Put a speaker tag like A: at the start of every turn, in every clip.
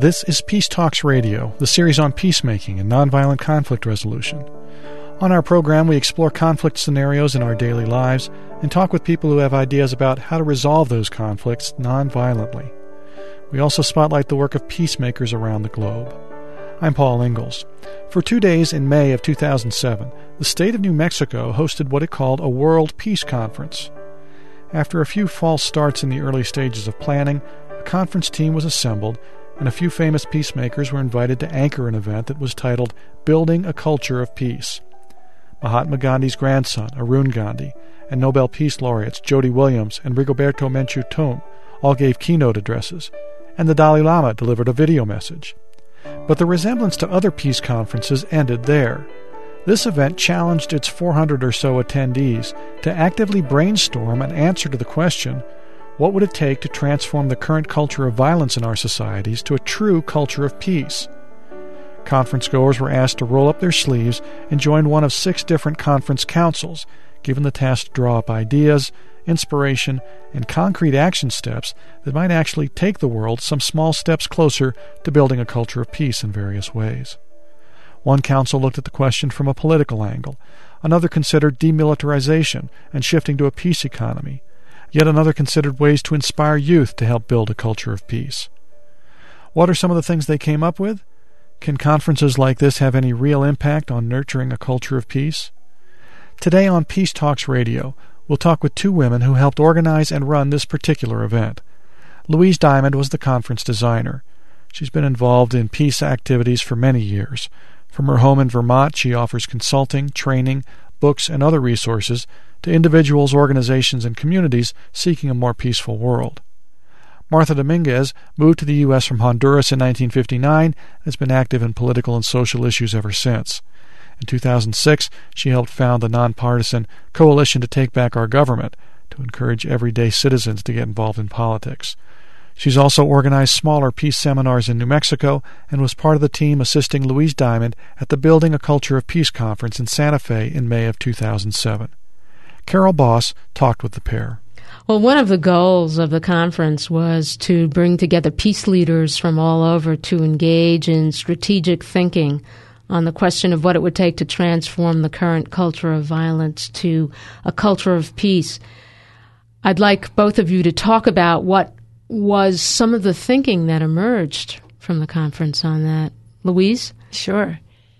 A: This is Peace Talks Radio, the series on peacemaking and nonviolent conflict resolution. On our program, we explore conflict scenarios in our daily lives and talk with people who have ideas about how to resolve those conflicts nonviolently. We also spotlight the work of peacemakers around the globe. I'm Paul Ingalls. For 2 days in May of 2007, the state of New Mexico hosted what it called a World Peace Conference. After a few false starts in the early stages of planning, a conference team was assembled and a few famous peacemakers were invited to anchor an event that was titled Building a Culture of Peace. Mahatma Gandhi's grandson, Arun Gandhi, and Nobel Peace Laureates Jody Williams and Rigoberto Menchu Tum all gave keynote addresses, and the Dalai Lama delivered a video message. But the resemblance to other peace conferences ended there. This event challenged its 400 or so attendees to actively brainstorm an answer to the question, what would it take to transform the current culture of violence in our societies to a true culture of peace? Conference goers were asked to roll up their sleeves and join one of 6 different conference councils, given the task to draw up ideas, inspiration, and concrete action steps that might actually take the world some small steps closer to building a culture of peace in various ways. One council looked at the question from a political angle. Another considered demilitarization and shifting to a peace economy. Yet another considered ways to inspire youth to help build a culture of peace. What are some of the things they came up with? Can conferences like this have any real impact on nurturing a culture of peace? Today on Peace Talks Radio, we'll talk with 2 women who helped organize and run this particular event. Louise Diamond was the conference designer. She's been involved in peace activities for many years. From her home in Vermont, she offers consulting, training, books, and other resources to individuals, organizations, and communities seeking a more peaceful world. Martha Dominguez moved to the U.S. from Honduras in 1959 and has been active in political and social issues ever since. In 2006, she helped found the nonpartisan Coalition to Take Back Our Government to encourage everyday citizens to get involved in politics. She's also organized smaller peace seminars in New Mexico and was part of the team assisting Louise Diamond at the Building a Culture of Peace conference in Santa Fe in May of 2007. Carol Boss talked with the pair.
B: Well, one of the goals of the conference was to bring together peace leaders from all over to engage in strategic thinking on the question of what it would take to transform the current culture of violence to a culture of peace. I'd like both of you to talk about what was some of the thinking that emerged from the conference on that. Louise?
C: Sure.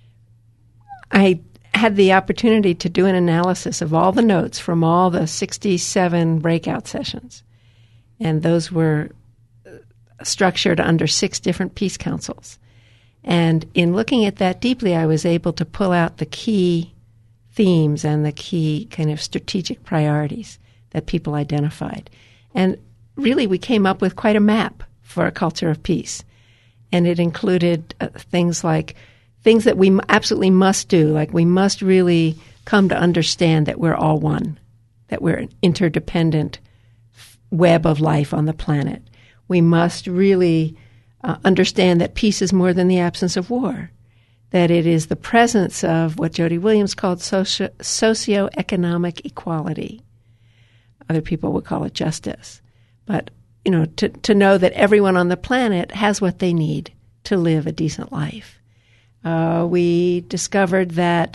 C: I had the opportunity to do an analysis of all the notes from all the 67 breakout sessions. And those were structured under 6 different peace councils. And in looking at that deeply, I was able to pull out the key themes and the key kind of strategic priorities that people identified. And really, we came up with quite a map for a culture of peace. And it included things that we absolutely must do, like we must really come to understand that we're all one, that we're an interdependent web of life on the planet. We must really understand that peace is more than the absence of war, that it is the presence of what Jody Williams called socioeconomic equality. Other people would call it justice. But, to know that everyone on the planet has what they need to live a decent life. We discovered that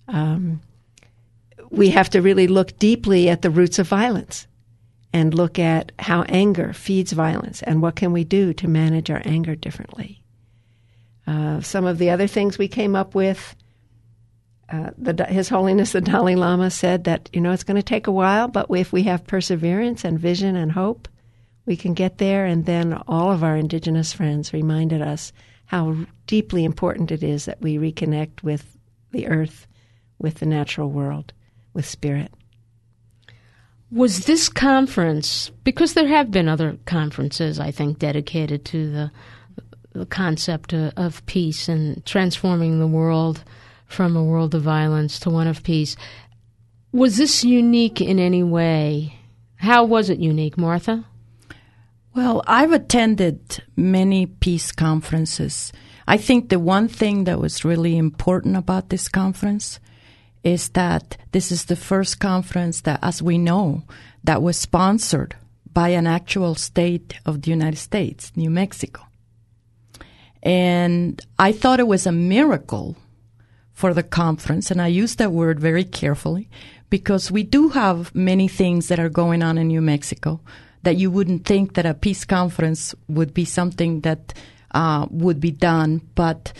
C: we have to really look deeply at the roots of violence and look at how anger feeds violence and what can we do to manage our anger differently. Some of the other things we came up with, His Holiness the Dalai Lama said that, it's going to take a while, but if we have perseverance and vision and hope, we can get there. And then all of our indigenous friends reminded us how deeply important it is that we reconnect with the earth, with the natural world, with spirit.
B: Was this conference, because there have been other conferences, I think, dedicated to the concept of peace and transforming the world from a world of violence to one of peace, was this unique in any way? How was it unique, Martha?
D: Well, I've attended many peace conferences. I think the one thing that was really important about this conference is that this is the first conference that, as we know, that was sponsored by an actual state of the United States, New Mexico. And I thought it was a miracle for the conference, and I use that word very carefully, because we do have many things that are going on in New Mexico that you wouldn't think that a peace conference would be something that would be done, but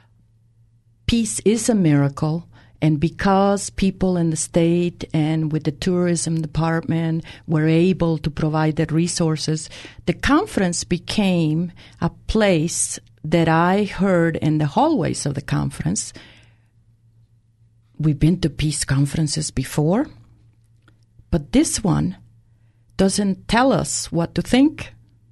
D: peace is a miracle. And because people in the state and with the tourism department were able to provide the resources, the conference became a place that I heard in the hallways of the conference. We've been to peace conferences before, but this one doesn't tell us what to think.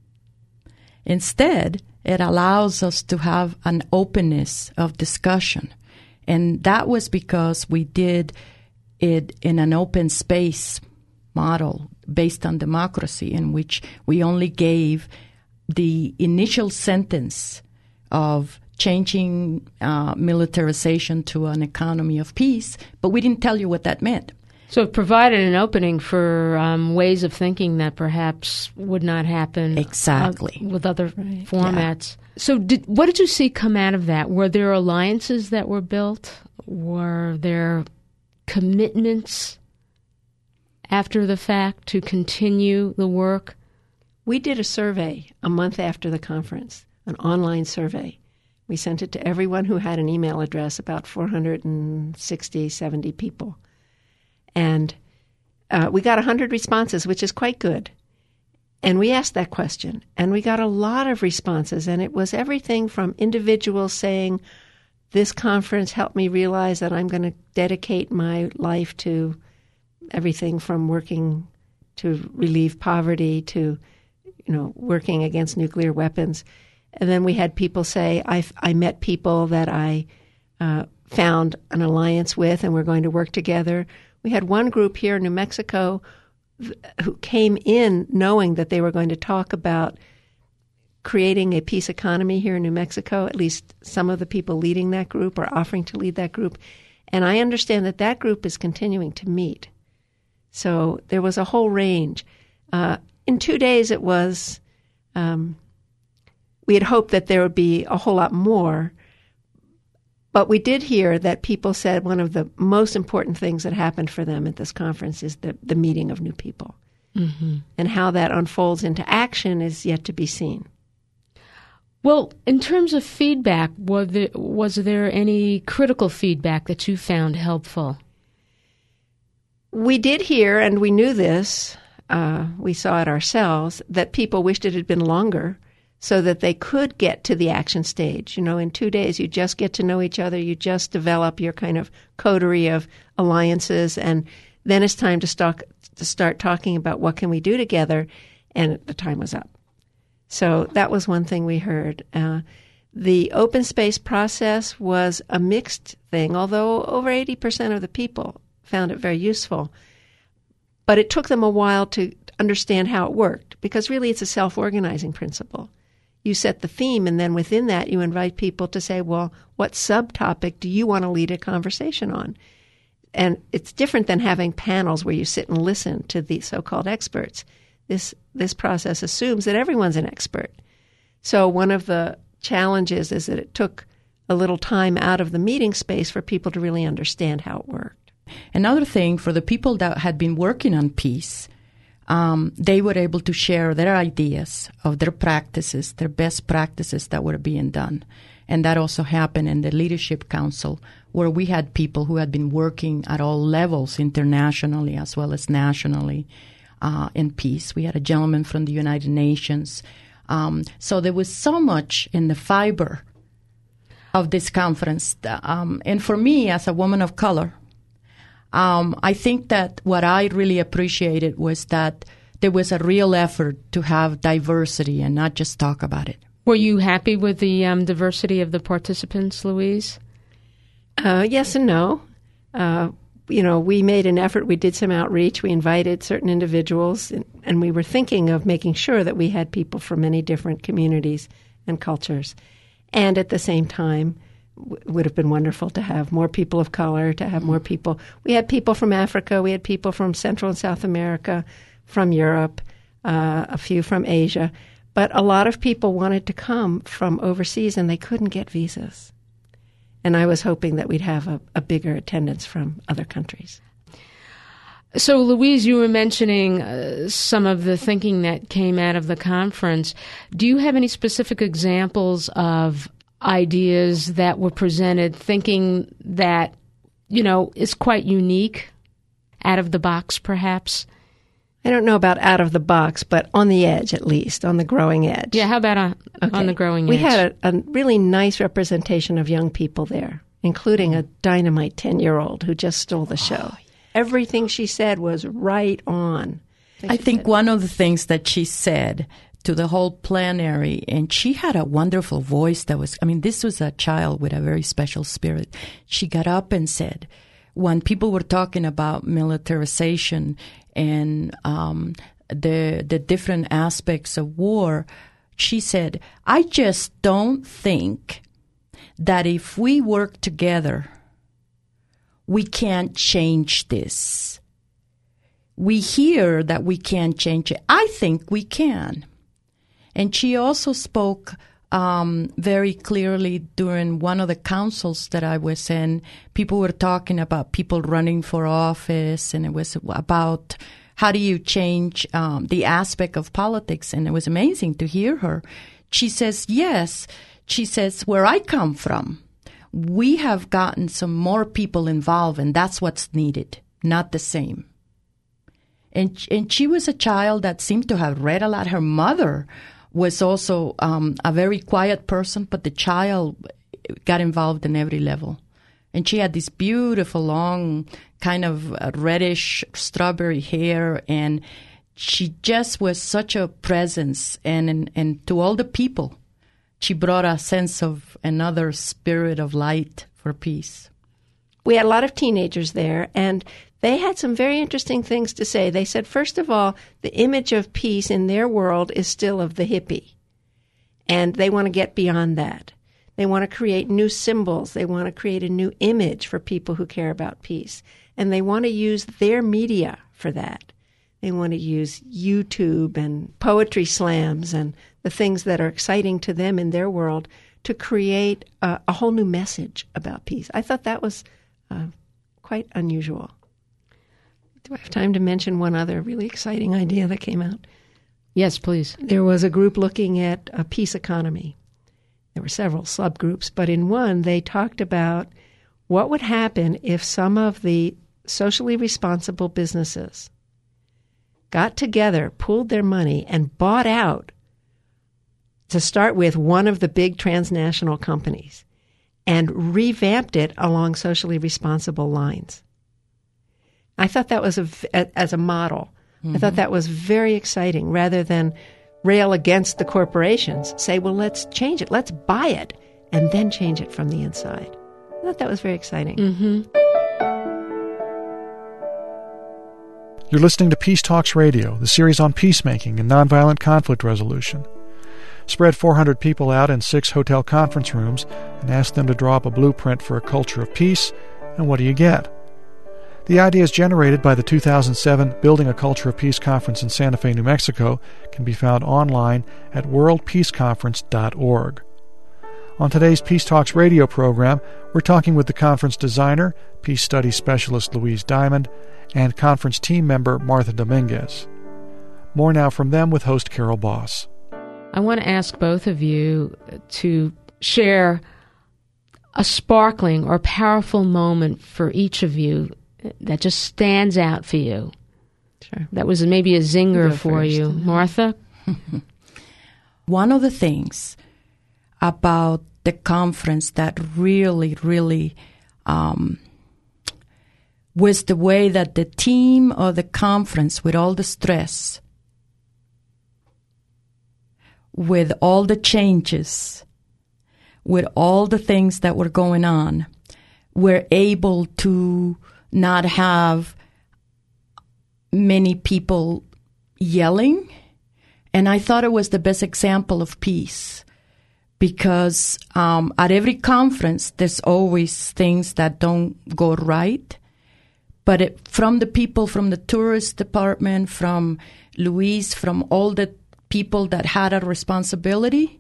D: Instead, it allows us to have an openness of discussion. And that was because we did it in an open space model based on democracy, in which we only gave the initial sentence of changing militarization to an economy of peace, but we didn't tell you what that meant.
B: So it provided an opening for ways of thinking that perhaps would not happen
D: exactly
B: with other formats. Yeah. So what did you see come out of that? Were there alliances that were built? Were there commitments after the fact to continue the work?
C: We did a survey a month after the conference, an online survey. We sent it to everyone who had an email address, about 460, 70 people. And we got 100 responses, which is quite good. And we asked that question, and we got a lot of responses, and it was everything from individuals saying, this conference helped me realize that I'm going to dedicate my life to everything from working to relieve poverty to, working against nuclear weapons. And then we had people say, I met people that I found an alliance with, and we're going to work together. We had one group here in New Mexico who came in knowing that they were going to talk about creating a peace economy here in New Mexico. At least some of the people leading that group are offering to lead that group. And I understand that that group is continuing to meet. So there was a whole range. In 2 days it was, we had hoped that there would be a whole lot more. But we did hear that people said one of the most important things that happened for them at this conference is the meeting of new people. Mm-hmm. And how that unfolds into action is yet to be seen.
B: Well, in terms of feedback, was there any critical feedback that you found helpful?
C: We did hear, and we knew this, we saw it ourselves, that people wished it had been longer, so that they could get to the action stage. In 2 days, you just get to know each other. You just develop your kind of coterie of alliances, and then it's time to start talking about what can we do together, and the time was up. So that was one thing we heard. The open space process was a mixed thing, although over 80% of the people found it very useful. But it took them a while to understand how it worked, because really it's a self-organizing principle. You set the theme, and then within that you invite people to say, well, what subtopic do you want to lead a conversation on? And it's different than having panels where you sit and listen to the so-called experts. This process assumes that everyone's an expert. So one of the challenges is that it took a little time out of the meeting space for people to really understand how it worked.
D: Another thing, for the people that had been working on peace, they were able to share their ideas of their practices, their best practices that were being done. And that also happened in the Leadership Council, where we had people who had been working at all levels, internationally as well as nationally, in peace. We had a gentleman from the United Nations. So there was so much in the fiber of this conference. And for me, as a woman of color, I think that what I really appreciated was that there was a real effort to have diversity and not just talk about it.
B: Were you happy with the diversity of the participants, Louise?
C: Yes and no. We made an effort. We did some outreach. We invited certain individuals, and we were thinking of making sure that we had people from many different communities and cultures. And at the same time, it would have been wonderful to have more people of color, to have more people. We had people from Africa. We had people from Central and South America, from Europe, a few from Asia. But a lot of people wanted to come from overseas, and they couldn't get visas. And I was hoping that we'd have a bigger attendance from other countries.
B: So, Louise, you were mentioning some of the thinking that came out of the conference. Do you have any specific examples of ideas that were presented, thinking that, is quite unique, out of the box, perhaps?
C: I don't know about out of the box, but on the edge, at least, on the growing edge.
B: Yeah, how about on the growing edge?
C: We had a really nice representation of young people there, including a dynamite 10-year-old who just stole the show. Everything she said was right on.
D: I think one of the things that she said to the whole plenary, and she had a wonderful voice this was a child with a very special spirit. She got up and said, when people were talking about militarization and the different aspects of war, she said, I just don't think that if we work together, we can't change this. We hear that we can't change it. I think we can. And she also spoke very clearly during one of the councils that I was in. People were talking about people running for office, and it was about how do you change the aspect of politics. And it was amazing to hear her. She says, yes. She says, where I come from, we have gotten some more people involved, and that's what's needed, not the same. And she was a child that seemed to have read a lot. Her mother was also a very quiet person, but the child got involved in every level. And she had this beautiful, long, kind of reddish strawberry hair, and she just was such a presence. And to all the people, she brought a sense of another spirit of light for peace.
C: We had a lot of teenagers there, and they had some very interesting things to say. They said, first of all, the image of peace in their world is still of the hippie, and they want to get beyond that. They want to create new symbols. They want to create a new image for people who care about peace, and they want to use their media for that. They want to use YouTube and poetry slams and the things that are exciting to them in their world to create a whole new message about peace. I thought that was quite unusual. Do I have time to mention one other really exciting idea that came out?
B: Yes, please.
C: There was a group looking at a peace economy. There were several subgroups, but in one they talked about what would happen if some of the socially responsible businesses got together, pooled their money, and bought out, to start with, one of the big transnational companies and revamped it along socially responsible lines. I thought that was as a model. Mm-hmm. I thought that was very exciting. Rather than rail against the corporations, say, well, let's change it. Let's buy it and then change it from the inside. I thought that was very exciting.
B: Mm-hmm.
A: You're listening to Peace Talks Radio, the series on peacemaking and nonviolent conflict resolution. Spread 400 people out in 6 hotel conference rooms and ask them to draw up a blueprint for a culture of peace, and what do you get? The ideas generated by the 2007 Building a Culture of Peace conference in Santa Fe, New Mexico can be found online at worldpeaceconference.org. On today's Peace Talks radio program, we're talking with the conference designer, peace studies specialist Louise Diamond, and conference team member Martha Dominguez. More now from them with host Carol Boss.
B: I want to ask both of you to share a sparkling or powerful moment for each of you that just stands out for you.
C: Sure.
B: That was maybe a zinger for you. Martha?
D: One of the things about the conference that really, really was the way that the team of the conference, with all the stress, with all the changes, with all the things that were going on, were able to not have many people yelling. And I thought it was the best example of peace, because at every conference, there's always things that don't go right. But from the people, from the tourist department, from Louise, from all the people that had a responsibility.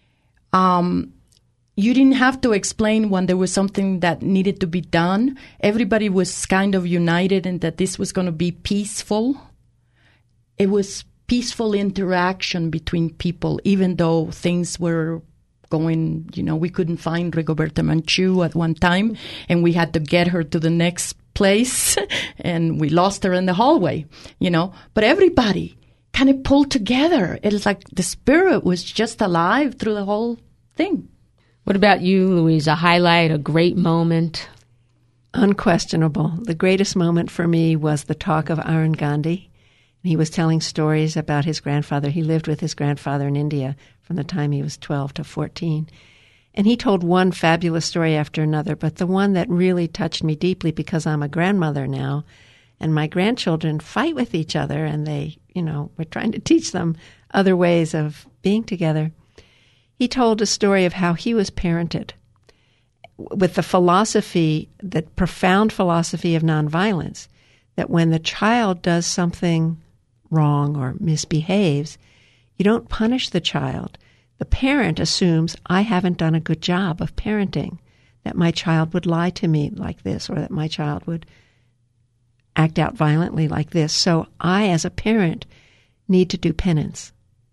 D: You didn't have to explain when there was something that needed to be done. Everybody was kind of united in that this was going to be peaceful. It was peaceful interaction between people, even though things were going, we couldn't find Rigoberta Menchú at one time, and we had to get her to the next place, and we lost her in the hallway, But everybody kind of pulled together. It was like the spirit was just alive through the whole thing.
B: What about you, Louise? A highlight, a great moment?
C: Unquestionable. The greatest moment for me was the talk of Arun Gandhi. He was telling stories about his grandfather. He lived with his grandfather in India from the time he was 12 to 14. And he told one fabulous story after another, but the one that really touched me deeply, because I'm a grandmother now, and my grandchildren fight with each other, and they, we're trying to teach them other ways of being together. He told a story of how he was parented with the philosophy, that profound philosophy of nonviolence, that when the child does something wrong or misbehaves, you don't punish the child. The parent assumes, I haven't done a good job of parenting, that my child would lie to me like this, or that my child would act out violently like this. So I, as a parent, need to do penance.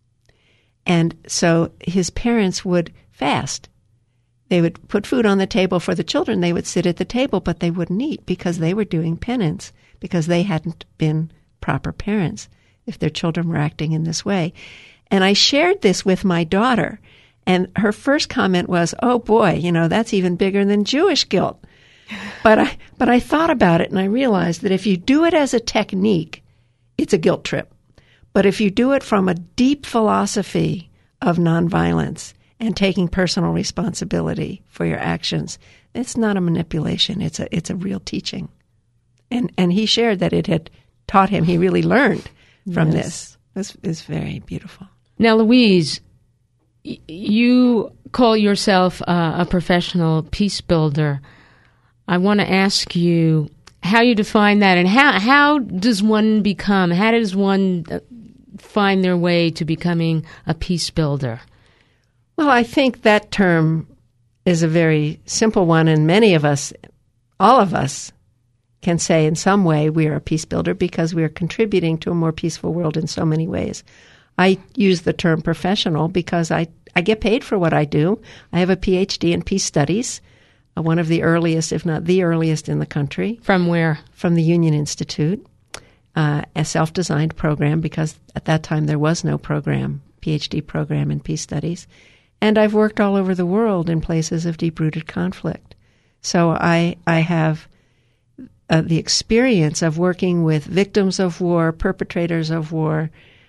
C: And so his parents would fast. They would put food on the table for the children. They would sit at the table, but they wouldn't eat because they were doing penance, because they hadn't been proper parents if their children were acting in this way. And I shared this with my daughter, and her first comment was, oh boy, that's even bigger than Jewish guilt. But I thought about it, and I realized that if you do it as a technique, it's a guilt trip. But if you do it from a deep philosophy of nonviolence and taking personal responsibility for your actions, it's not a manipulation. It's a real teaching. And he shared that it had taught him. He really learned from this. It's very beautiful.
B: Now, Louise, you call yourself a professional peace builder. I want to ask you how you define that, and how does one find their way to becoming a peace builder?
C: Well, I think that term is a very simple one, and many of us, all of us, can say in some way we are a peace builder because we are contributing to a more peaceful world in so many ways. I use the term professional because I get paid for what I do. I have a PhD in peace studies, one of the earliest, if not the earliest in the country.
B: From where?
C: From the Union Institute, a self-designed program, because at that time there was no PhD program in peace studies. And I've worked all over the world in places of deep-rooted conflict. So I have the experience of working with victims of war, perpetrators of war,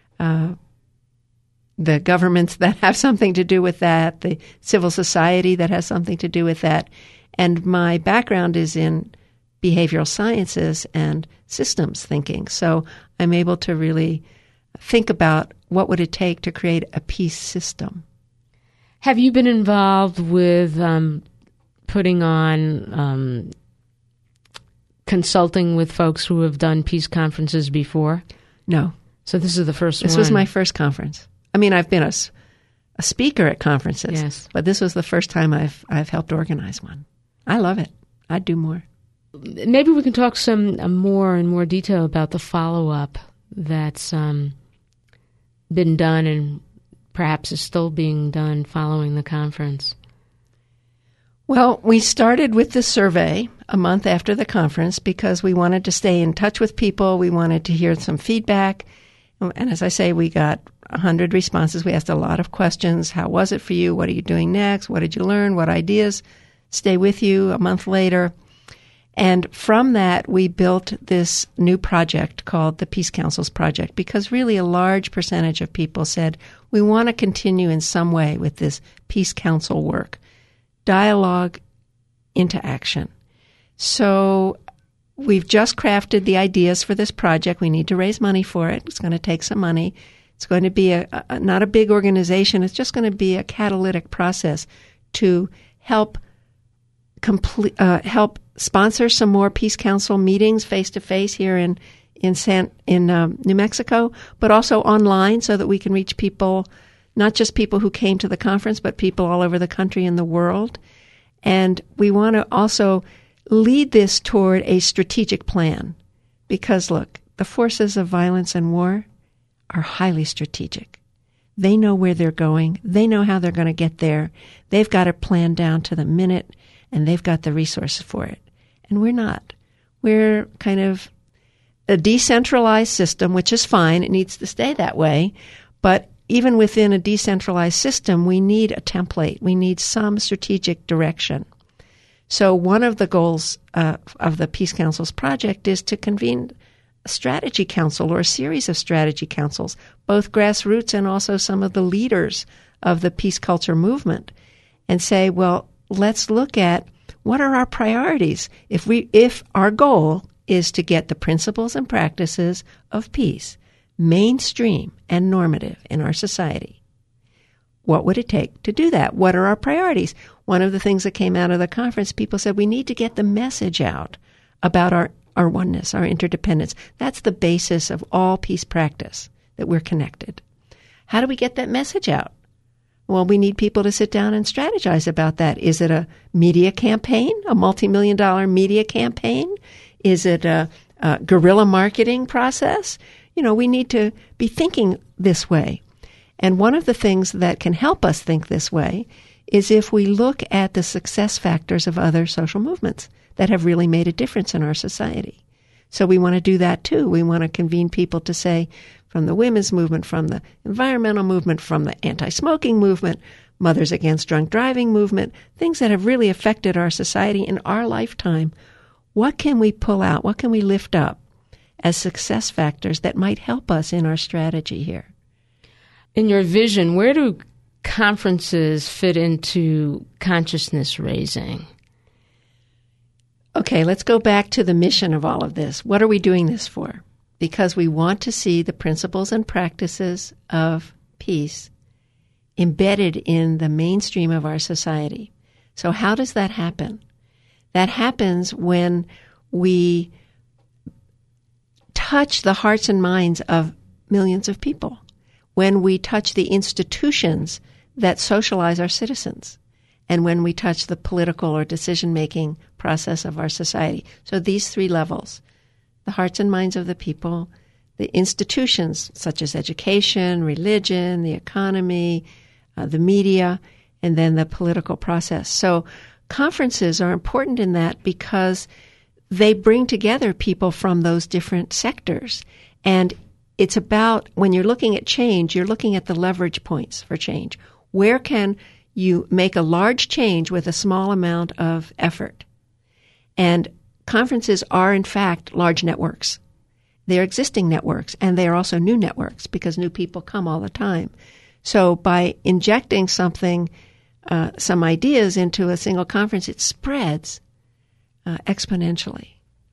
C: the governments that have something to do with that, the civil society that has something to do with that. And my background is in behavioral sciences and systems thinking. So I'm able to really think about what would it take to create a peace system.
B: Have you been involved with putting on consulting with folks who have done peace conferences before?
C: No.
B: So this is the first one?
C: This was my first conference. I mean, I've been a speaker at conferences,
B: yes,
C: but this was the first time I've helped organize one. I love it. I'd do more.
B: Maybe we can talk some more in more detail about the follow-up that's been done and perhaps is still being done following the conference.
C: Well, we started with the survey a month after the conference because we wanted to stay in touch with people. We wanted to hear some feedback. And as I say, we got 100 responses. We asked a lot of questions. How was it for you? What are you doing next? What did you learn? What ideas stay with you a month later? And from that, we built this new project called the Peace Councils Project, because really a large percentage of people said, we want to continue in some way with this Peace Council work. Dialogue into action. So we've just crafted the ideas for this project. We need to raise money for it. It's going to take some money. It's going to be not a big organization. It's just going to be a catalytic process to help sponsor some more Peace Council meetings face-to-face here in in New Mexico, but also online so that we can reach people, not just people who came to the conference, but people all over the country and the world. And we want to also lead this toward a strategic plan because, look, the forces of violence and war are highly strategic. They know where they're going. They know how they're going to get there. They've got it planned down to the minute, and they've got the resources for it. And we're not. We're kind of a decentralized system, which is fine. It needs to stay that way. But even within a decentralized system, we need a template. We need some strategic direction. So one of the goals of the Peace Council's project is to convene a strategy council or a series of strategy councils, both grassroots and also some of the leaders of the peace culture movement, and say, well, let's look at what are our priorities if our goal is to get the principles and practices of peace mainstream and normative in our society. What would it take to do that? What are our priorities? One of the things that came out of the conference, people said we need to get the message out about our oneness, our interdependence. That's the basis of all peace practice, that we're connected. How do we get that message out? Well, we need people to sit down and strategize about that. Is it a media campaign, a multi-million-dollar media campaign? Is it a guerrilla marketing process? We need to be thinking this way. And one of the things that can help us think this way is if we look at the success factors of other social movements that have really made a difference in our society. So we want to do that too. We want to convene people to say, from the women's movement, from the environmental movement, from the anti-smoking movement, Mothers Against Drunk Driving movement, things that have really affected our society in our lifetime. What can we pull out? What can we lift up as success factors that might help us in our strategy here?
B: In your vision, where do conferences fit into consciousness raising?
C: Okay, let's go back to the mission of all of this. What are we doing this for? Because we want to see the principles and practices of peace embedded in the mainstream of our society. So how does that happen? That happens when we touch the hearts and minds of millions of people, when we touch the institutions that socialize our citizens, and when we touch the political or decision-making process of our society. So these three levels, the hearts and minds of the people, the institutions such as education, religion, the economy, the media, and then the political process. So conferences are important in that because they bring together people from those different sectors. And it's about, when you're looking at change, you're looking at the leverage points for change. Where can you make a large change with a small amount of effort? And conferences are, in fact, large networks. They're existing networks, and they are also new networks because new people come all the time. So by injecting something, some ideas into a single conference, it spreads exponentially.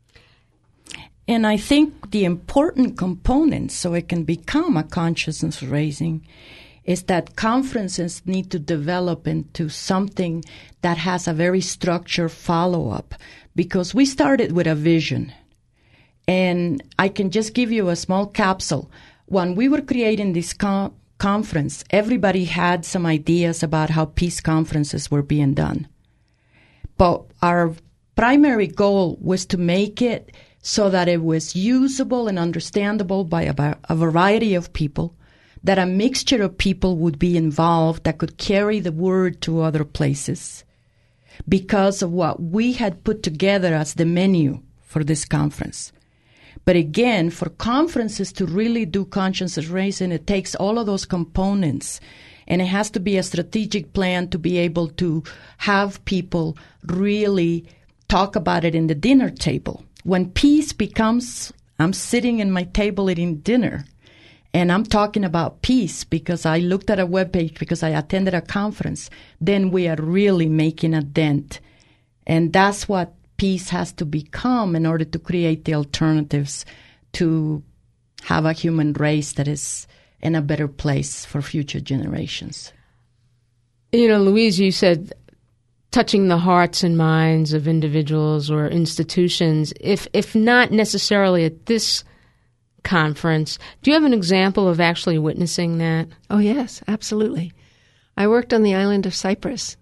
D: And I think the important component, so it can become a consciousness raising, is that conferences need to develop into something that has a very structured follow-up, because we started with a vision. And I can just give you a small capsule. When we were creating this conference, everybody had some ideas about how peace conferences were being done. But our primary goal was to make it so that it was usable and understandable by a variety of people, that a mixture of people would be involved that could carry the word to other places because of what we had put together as the menu for this conference. But again, for conferences to really do consciousness raising, it takes all of those components, and it has to be a strategic plan to be able to have people really talk about it in the dinner table. When peace becomes, I'm sitting in my table eating dinner, and I'm talking about peace because I looked at a webpage, because I attended a conference, then we are really making a dent. And that's what peace has to become in order to create the alternatives to have a human race that is in a better place for future generations.
B: Louise, you said touching the hearts and minds of individuals or institutions, if not necessarily at this conference. Do you have an example of actually witnessing that?
C: Oh, yes, absolutely. I worked on the island of Cyprus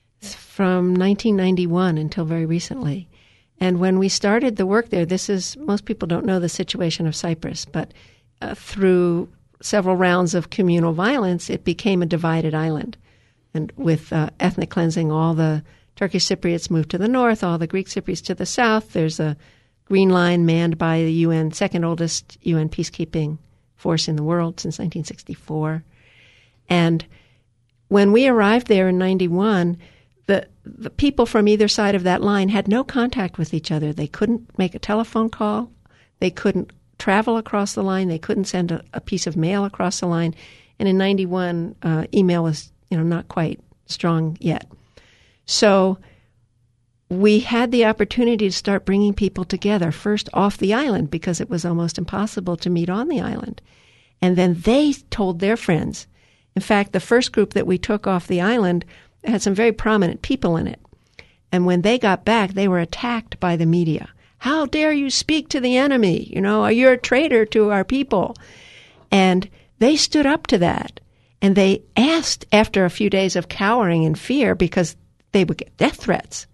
C: from 1991 until very recently. And when we started the work there, most people don't know the situation of Cyprus, but through several rounds of communal violence, it became a divided island. And with ethnic cleansing, all the Turkish Cypriots moved to the north, all the Greek Cypriots to the south. There's a Green Line manned by the UN, second oldest UN peacekeeping force in the world since 1964. And when we arrived there in 91, the people from either side of that line had no contact with each other. They couldn't make a telephone call. They couldn't travel across the line. They couldn't send a piece of mail across the line. And in 91, email was not quite strong yet. So we had the opportunity to start bringing people together, first off the island, because it was almost impossible to meet on the island. And then they told their friends. In fact, the first group that we took off the island had some very prominent people in it. And when they got back, they were attacked by the media. How dare you speak to the enemy? You're a traitor to our people. And they stood up to that. And they asked, after a few days of cowering and fear, because they would get death threats.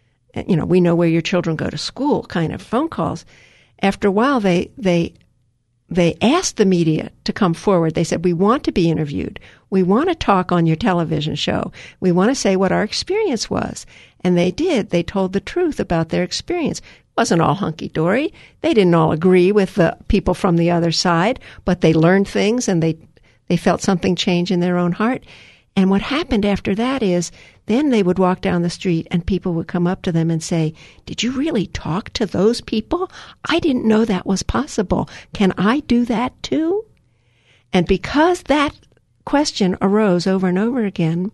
C: We know where your children go to school kind of phone calls. After a while, they asked the media to come forward. They said, we want to be interviewed. We want to talk on your television show. We want to say what our experience was. And they did. They told the truth about their experience. It wasn't all hunky-dory. They didn't all agree with the people from the other side, but they learned things and they felt something change in their own heart. And what happened after that is then they would walk down the street and people would come up to them and say, did you really talk to those people? I didn't know that was possible. Can I do that too? And because that question arose over and over again,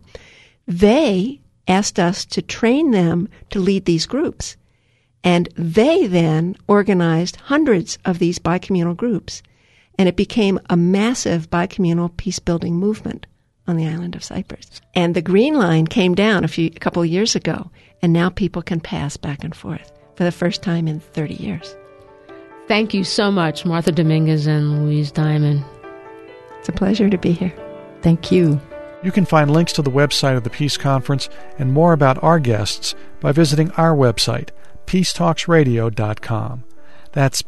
C: they asked us to train them to lead these groups. And they then organized hundreds of these bicommunal groups. And it became a massive bicommunal peace-building movement on the island of Cyprus. And the Green Line came down a couple of years ago, and now people can pass back and forth for the first time in 30 years.
B: Thank you so much, Martha Dominguez and Louise Diamond.
C: It's a pleasure to be here.
D: Thank you.
A: You can find links to the website of the Peace Conference and more about our guests by visiting our website, peacetalksradio.com. That's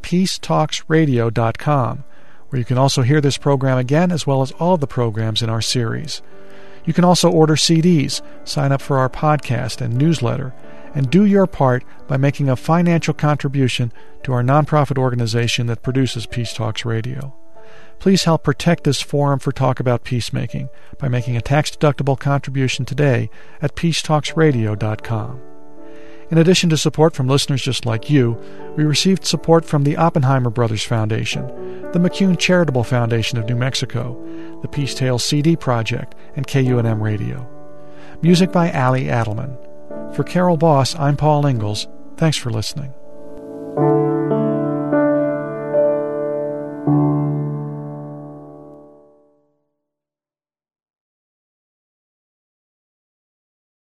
A: peacetalksradio.com, where you can also hear this program again as well as all the programs in our series. You can also order CDs, sign up for our podcast and newsletter, and do your part by making a financial contribution to our nonprofit organization that produces Peace Talks Radio. Please help protect this forum for talk about peacemaking by making a tax-deductible contribution today at peacetalksradio.com. In addition to support from listeners just like you, we received support from the Oppenheimer Brothers Foundation, the McCune Charitable Foundation of New Mexico, the Peace Tales CD Project, and KUNM Radio. Music by Ali Adelman. For Carol Boss, I'm Paul Ingalls. Thanks for listening.